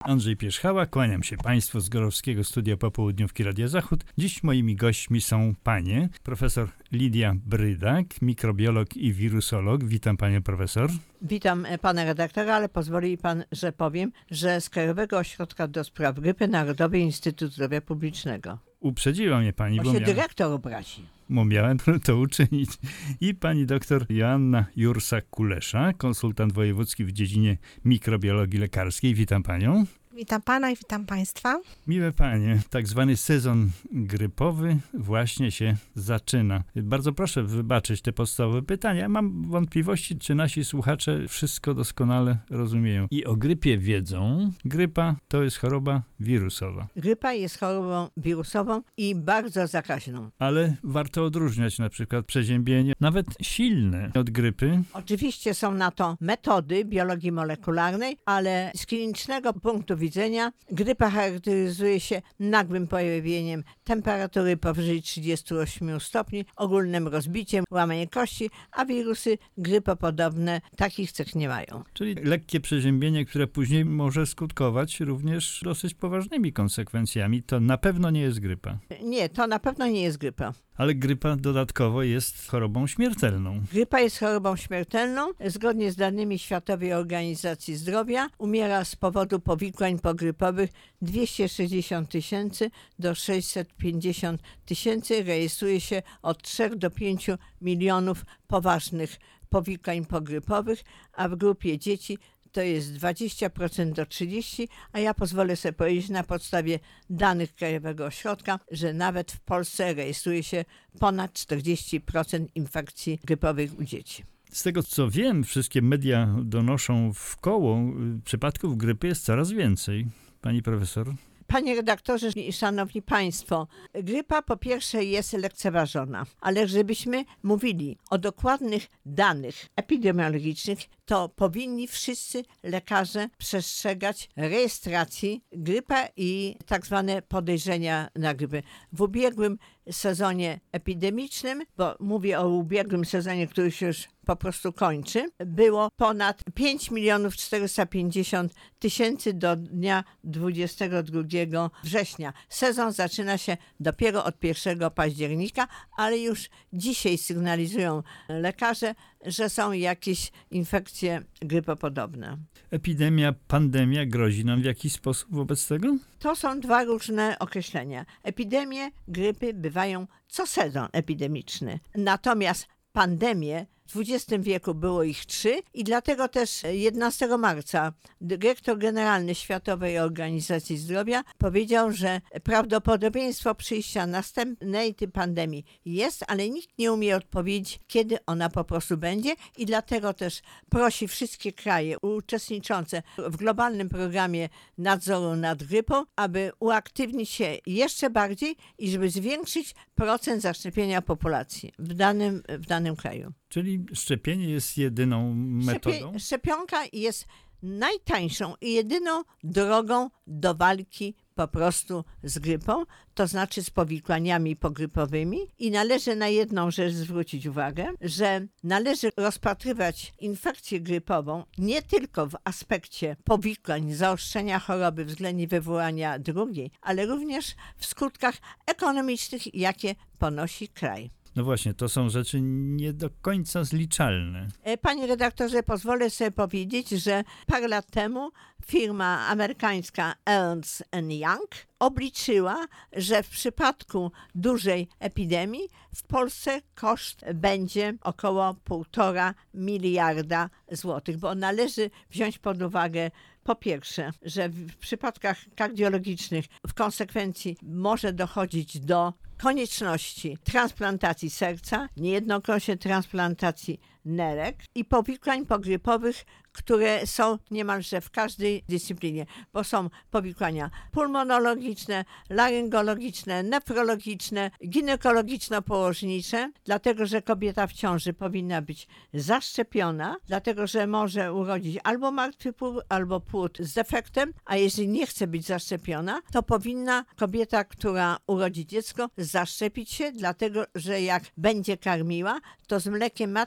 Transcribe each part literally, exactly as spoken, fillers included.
Andrzej Pierzchała, kłaniam się Państwu z Gorowskiego Studia Popołudniówki Radia Zachód. Dziś moimi gośćmi są panie, profesor Lidia Brydak, mikrobiolog i wirusolog. Witam panią profesor. Witam pana redaktora, ale pozwoli pan, że powiem, że z Krajowego Ośrodka do Spraw Grypy Narodowy Instytut Zdrowia Publicznego. Uprzedziła mnie pani, bo, bo się miałem, dyrektor obrazi. Bo miałem to uczynić. I pani doktor Joanna Jursak-Kulesza, konsultant wojewódzki w dziedzinie mikrobiologii lekarskiej. Witam panią. Witam pana i witam państwa. Miłe panie, tak zwany sezon grypowy właśnie się zaczyna. Bardzo proszę wybaczyć te podstawowe pytania. Mam wątpliwości, czy nasi słuchacze wszystko doskonale rozumieją. I o grypie wiedzą. Grypa to jest choroba wirusowa. Grypa jest chorobą wirusową i bardzo zakaźną. Ale warto odróżniać na przykład przeziębienie, nawet silne, od grypy. Oczywiście są na to metody biologii molekularnej, ale z klinicznego punktu widzenia grypa charakteryzuje się nagłym pojawieniem temperatury powyżej trzydziestu ośmiu stopni, ogólnym rozbiciem, łamanie kości, a wirusy grypopodobne takich cech nie mają. Czyli lekkie przeziębienie, które później może skutkować również dosyć poważnymi konsekwencjami. To na pewno nie jest grypa. Nie, to na pewno nie jest grypa. Ale grypa dodatkowo jest chorobą śmiertelną. Grypa jest chorobą śmiertelną. Zgodnie z danymi Światowej Organizacji Zdrowia umiera z powodu powikłań pogrypowych dwieście sześćdziesiąt tysięcy do sześćset pięćdziesiąt tysięcy. Rejestruje się od trzech do pięciu milionów poważnych powikłań pogrypowych, a w grupie dzieci to jest dwadzieścia procent do trzydziestu procent, a ja pozwolę sobie powiedzieć na podstawie danych Krajowego Ośrodka, że nawet w Polsce rejestruje się ponad czterdzieści procent infekcji grypowych u dzieci. Z tego co wiem, wszystkie media donoszą w koło, przypadków grypy jest coraz więcej. Pani profesor? Panie redaktorze i szanowni państwo, grypa po pierwsze jest lekceważona, ale żebyśmy mówili o dokładnych danych epidemiologicznych, to powinni wszyscy lekarze przestrzegać rejestracji grypy i tak zwane podejrzenia na grypę. W ubiegłym sezonie epidemicznym, bo mówię o ubiegłym sezonie, który się już po prostu kończy, było ponad pięć milionów czterysta pięćdziesiąt tysięcy do dnia dwudziestego drugiego września. Sezon zaczyna się dopiero od pierwszego października, ale już dzisiaj sygnalizują lekarze, że są jakieś infekcje grypopodobne. Epidemia, pandemia grozi nam w jakiś sposób wobec tego? To są dwa różne określenia. Epidemie grypy bywają co sezon epidemiczny. Natomiast pandemie w dwudziestym wieku było ich trzy i dlatego też jedenastego marca dyrektor generalny Światowej Organizacji Zdrowia powiedział, że prawdopodobieństwo przyjścia następnej tej pandemii jest, ale nikt nie umie odpowiedzieć, kiedy ona po prostu będzie i dlatego też prosi wszystkie kraje uczestniczące w globalnym programie nadzoru nad grypą, aby uaktywnić się jeszcze bardziej i żeby zwiększyć procent zaszczepienia populacji w danym, w danym kraju. Czyli szczepienie jest jedyną metodą? Szczepie, szczepionka jest najtańszą i jedyną drogą do walki po prostu z grypą, to znaczy z powikłaniami pogrypowymi i należy na jedną rzecz zwrócić uwagę, że należy rozpatrywać infekcję grypową nie tylko w aspekcie powikłań, zaostrzenia choroby względnie wywołania drugiej, ale również w skutkach ekonomicznych, jakie ponosi kraj. No właśnie, to są rzeczy nie do końca zliczalne. Panie redaktorze, pozwolę sobie powiedzieć, że parę lat temu firma amerykańska Ernst and Young obliczyła, że w przypadku dużej epidemii w Polsce koszt będzie około półtora miliarda złotych, bo należy wziąć pod uwagę po pierwsze, że w przypadkach kardiologicznych w konsekwencji może dochodzić do konieczności transplantacji serca, niejednokrotnie transplantacji nerek i powikłań pogrypowych, które są niemalże w każdej dyscyplinie, bo są powikłania pulmonologiczne, laryngologiczne, nefrologiczne, ginekologiczno-położnicze, dlatego że kobieta w ciąży powinna być zaszczepiona, dlatego że może urodzić albo martwy płód, albo płód z defektem, a jeżeli nie chce być zaszczepiona, to powinna kobieta, która urodzi dziecko, zaszczepić się, dlatego że jak będzie karmiła, to z mlekiem matki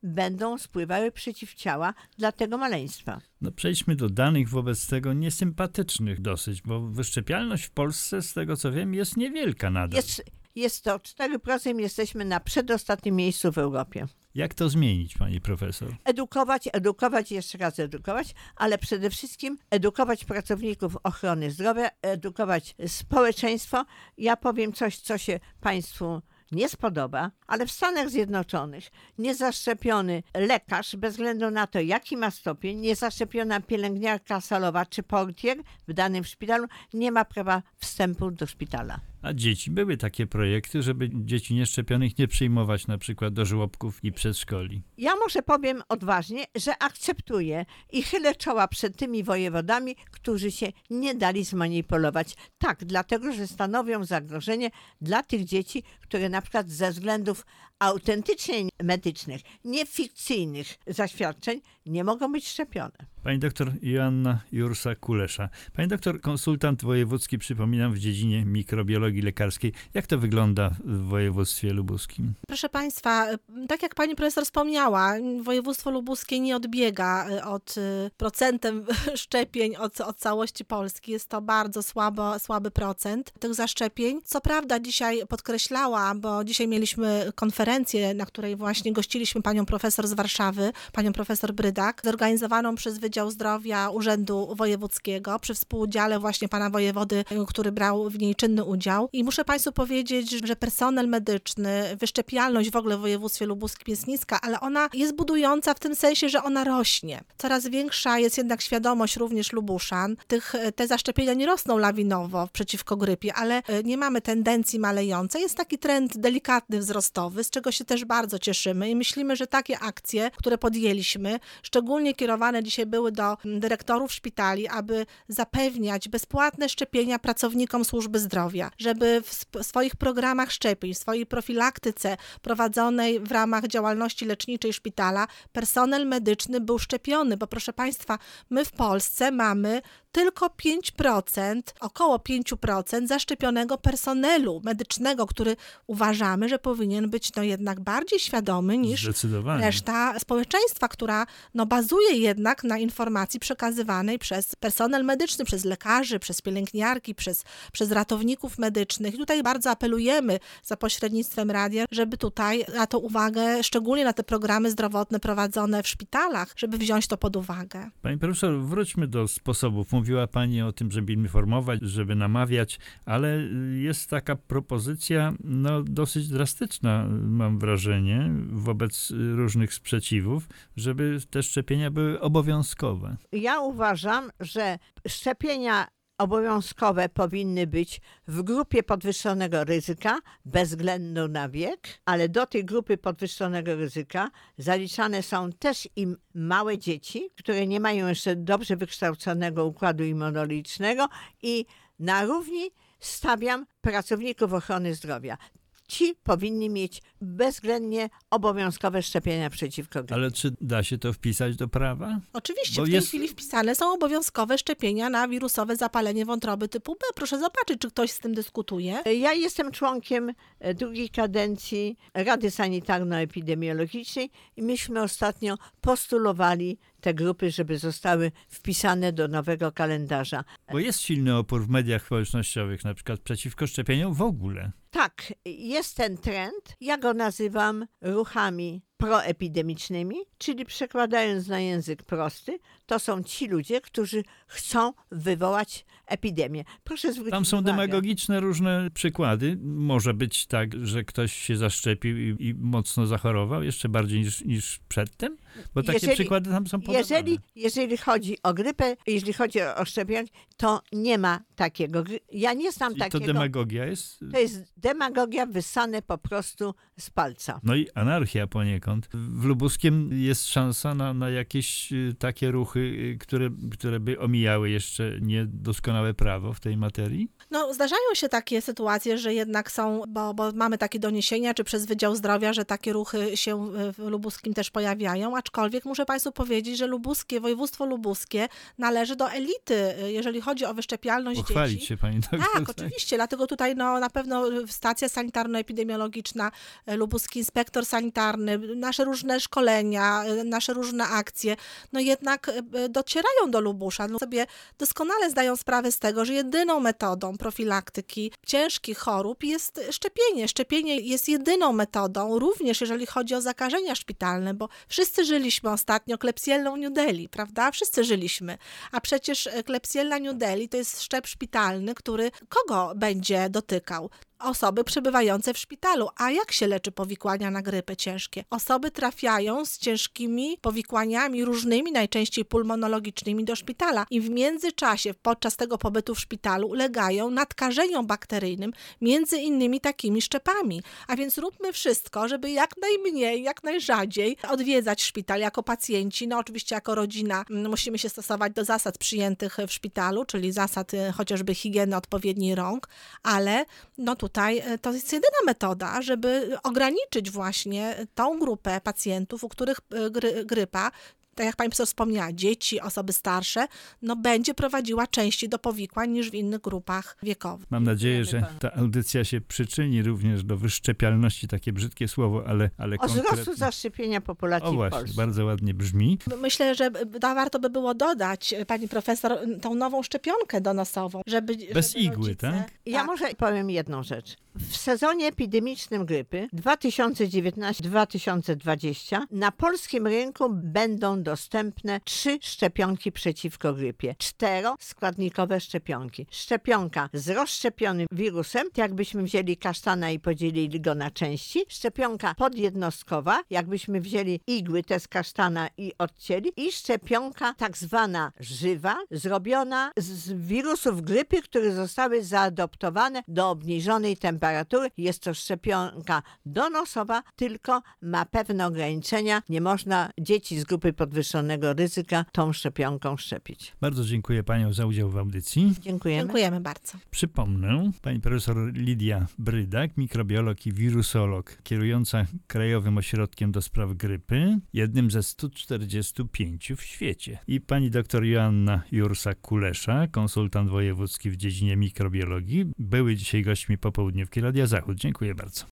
będą spływały przeciwciała dla tego maleństwa. No przejdźmy do danych wobec tego niesympatycznych dosyć, bo wyszczepialność w Polsce, z tego co wiem, jest niewielka nadal. Jest, jest to cztery procent, jesteśmy na przedostatnim miejscu w Europie. Jak to zmienić, pani profesor? Edukować, edukować, jeszcze raz edukować, ale przede wszystkim edukować pracowników ochrony zdrowia, edukować społeczeństwo. Ja powiem coś, co się państwu nie spodoba, ale w Stanach Zjednoczonych niezaszczepiony lekarz, bez względu na to, jaki ma stopień, niezaszczepiona pielęgniarka salowa czy portier w danym szpitalu nie ma prawa wstępu do szpitala. A dzieci, były takie projekty, żeby dzieci nieszczepionych nie przyjmować na przykład do żłobków i przedszkoli. Ja może powiem odważnie, że akceptuję i chylę czoła przed tymi wojewodami, którzy się nie dali zmanipulować. Tak, dlatego, że stanowią zagrożenie dla tych dzieci, które na przykład ze względów autentycznie medycznych, nie fikcyjnych zaświadczeń nie mogą być szczepione. Pani doktor Joanna Jursa-Kulesza. Pani doktor, konsultant wojewódzki, przypominam, w dziedzinie mikrobiologii lekarskiej. Jak to wygląda w województwie lubuskim? Proszę Państwa, tak jak Pani profesor wspomniała, województwo lubuskie nie odbiega od procentem szczepień od, od całości Polski. Jest to bardzo słabo, słaby procent tych zaszczepień. Co prawda dzisiaj podkreślała, bo dzisiaj mieliśmy konferencję, na której właśnie gościliśmy panią profesor z Warszawy, panią profesor Brydak, zorganizowaną przez Wydział Zdrowia Urzędu Wojewódzkiego przy współudziale właśnie pana wojewody, który brał w niej czynny udział. I muszę Państwu powiedzieć, że personel medyczny, wyszczepialność w ogóle w województwie lubuskim jest niska, ale ona jest budująca w tym sensie, że ona rośnie. Coraz większa jest jednak świadomość również Lubuszan. Tych, te zaszczepienia nie rosną lawinowo przeciwko grypie, ale nie mamy tendencji malejącej. Jest taki trend delikatny, wzrostowy, z czego się też bardzo cieszymy i myślimy, że takie akcje, które podjęliśmy, szczególnie kierowane dzisiaj były do dyrektorów szpitali, aby zapewniać bezpłatne szczepienia pracownikom służby zdrowia, żeby w sp- swoich programach szczepień, w swojej profilaktyce prowadzonej w ramach działalności leczniczej szpitala personel medyczny był szczepiony, bo proszę Państwa, my w Polsce mamy tylko pięć procent, około pięć procent zaszczepionego personelu medycznego, który uważamy, że powinien być no jednak bardziej świadomy niż reszta społeczeństwa, która no bazuje jednak na informacji przekazywanej przez personel medyczny, przez lekarzy, przez pielęgniarki, przez, przez ratowników medycznych. I tutaj bardzo apelujemy za pośrednictwem radia, żeby tutaj na to uwagę, szczególnie na te programy zdrowotne prowadzone w szpitalach, żeby wziąć to pod uwagę. Pani profesor, wróćmy do sposobów. Mówiła Pani o tym, żeby informować, żeby namawiać, ale jest taka propozycja, no dosyć drastyczna, mam wrażenie, wobec różnych sprzeciwów, żeby te szczepienia były obowiązkowe. Ja uważam, że szczepienia obowiązkowe powinny być w grupie podwyższonego ryzyka, bez względu na wiek, ale do tej grupy podwyższonego ryzyka zaliczane są też i małe dzieci, które nie mają jeszcze dobrze wykształconego układu immunologicznego i na równi stawiam pracowników ochrony zdrowia. Ci powinni mieć bezwzględnie obowiązkowe szczepienia przeciwko grypie. Ale czy da się to wpisać do prawa? Oczywiście, Bo w tej jest... chwili wpisane są obowiązkowe szczepienia na wirusowe zapalenie wątroby typu B. Proszę zobaczyć, czy ktoś z tym dyskutuje. Ja jestem członkiem drugiej kadencji Rady Sanitarno-Epidemiologicznej i myśmy ostatnio postulowali te grupy, żeby zostały wpisane do nowego kalendarza. Bo jest silny opór w mediach społecznościowych, na przykład przeciwko szczepieniom w ogóle. Tak, jest ten trend. Ja go nazywam ruchami proepidemicznymi, czyli przekładając na język prosty, to są ci ludzie, którzy chcą wywołać epidemię. Proszę zwrócić Tam są uwagę. demagogiczne różne przykłady. Może być tak, że ktoś się zaszczepił i, i mocno zachorował, jeszcze bardziej niż, niż przedtem? Bo takie jeżeli, przykłady tam są podawane. Jeżeli, jeżeli chodzi o grypę, jeśli chodzi o szczepienie, to nie ma takiego. Ja nie znam I takiego. to demagogia jest? To jest demagogia wyssane po prostu z palca. No i anarchia poniekąd. W Lubuskiem jest szansa na, na jakieś takie ruchy, które, które by omijały jeszcze niedoskonałe prawo w tej materii? No, zdarzają się takie sytuacje, że jednak są, bo, bo mamy takie doniesienia, czy przez Wydział Zdrowia, że takie ruchy się w Lubuskim też pojawiają, aczkolwiek muszę Państwu powiedzieć, że lubuskie, województwo lubuskie należy do elity, jeżeli chodzi o wyszczepialność Pochwalić dzieci. się pani doktor. Tak, oczywiście, dlatego tutaj no, na pewno stacja sanitarno-epidemiologiczna, lubuski inspektor sanitarny, nasze różne szkolenia, nasze różne akcje, no jednak docierają do Lubusza. No sobie doskonale zdają sprawę z tego, że jedyną metodą profilaktyki ciężkich chorób jest szczepienie. Szczepienie jest jedyną metodą, również jeżeli chodzi o zakażenia szpitalne, bo wszyscy żyliśmy ostatnio Klebsiellą New Delhi, prawda? Wszyscy żyliśmy. A przecież Klebsiella New Delhi to jest szczep szpitalny, który kogo będzie dotykał? Osoby przebywające w szpitalu. A jak się leczy powikłania na grypę ciężkie? Osoby trafiają z ciężkimi powikłaniami różnymi, najczęściej pulmonologicznymi do szpitala i w międzyczasie podczas tego pobytu w szpitalu ulegają nadkażeniom bakteryjnym, między innymi takimi szczepami. A więc róbmy wszystko, żeby jak najmniej, jak najrzadziej odwiedzać szpital jako pacjenci. No oczywiście jako rodzina musimy się stosować do zasad przyjętych w szpitalu, czyli zasad chociażby higieny odpowiedniej rąk, ale no tutaj to jest jedyna metoda, żeby ograniczyć właśnie tą grupę pacjentów, u których gry, grypa, tak jak pani profesor wspomniała, dzieci, osoby starsze, no będzie prowadziła częściej do powikłań niż w innych grupach wiekowych. Mam nadzieję, że ta audycja się przyczyni również do wyszczepialności, takie brzydkie słowo, ale, ale O konkretnie. wzrostu zaszczepienia populacji O w właśnie, Polsce. bardzo ładnie brzmi. Myślę, że warto by było dodać, pani profesor, tą nową szczepionkę donosową, żeby Bez żeby igły, rodzice... tak? Ja może powiem jedną rzecz. W sezonie epidemicznym grypy dwa tysiące dziewiętnasty dwa tysiące dwudziesty na polskim rynku będą dostępne trzy szczepionki przeciwko grypie. Czteroskładnikowe szczepionki. Szczepionka z rozszczepionym wirusem, jakbyśmy wzięli kasztana i podzielili go na części. Szczepionka podjednostkowa, jakbyśmy wzięli igły te z kasztana i odcięli. I szczepionka tak zwana żywa, zrobiona z wirusów grypy, które zostały zaadoptowane do obniżonej temperatury. Jest to szczepionka donosowa, tylko ma pewne ograniczenia. Nie można dzieci z grupy podwyższonego ryzyka tą szczepionką szczepić. Bardzo dziękuję paniom za udział w audycji. Dziękujemy. Dziękujemy bardzo. Przypomnę, pani profesor Lidia Brydak, mikrobiolog i wirusolog, kierująca Krajowym Ośrodkiem do Spraw Grypy, jednym ze stu czterdziestu pięciu w świecie. I pani doktor Joanna Jursak-Kulesza, konsultant wojewódzki w dziedzinie mikrobiologii, były dzisiaj gośćmi popołudniówki Radia Zachód. Dziękuję bardzo.